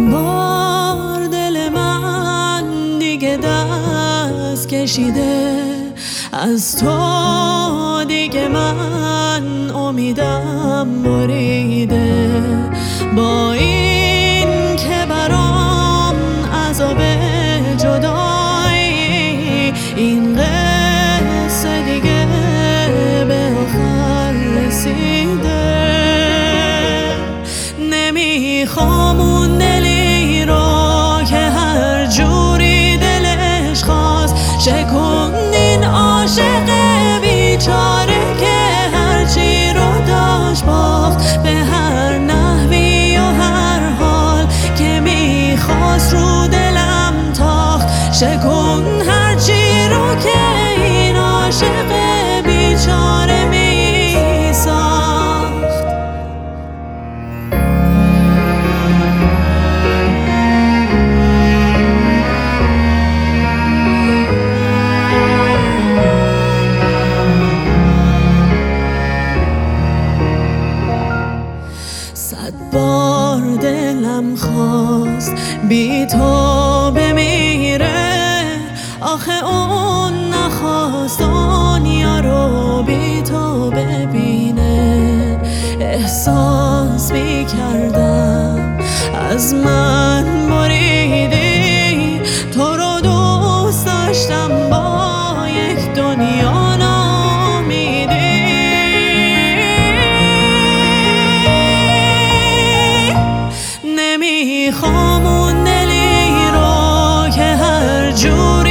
بار دل من دیگه دست کشیده از تو، دیگه من امیدم بریده. با این که برام عذاب جدایی، این قصه دیگه به آخر رسیده. نمیخوام اون دلی رو که هر جوری دلش خواست شکوندین عاشق بیچاره که هرچی رو داشت باخت به هر نحوی و هر حال که میخواست رو دلم تاخت. شکون هرچی رو که این عاشق بیچاره میساخت. صد بار دلم خواست بی تو بمیره، آخه اون نخواست دنیا رو بی تو ببینه. احساس می کردم از من بریدی، تو رو دوست داشتم با یک دنیا نامیدی. نمیخوام اون دلی رو که هر جور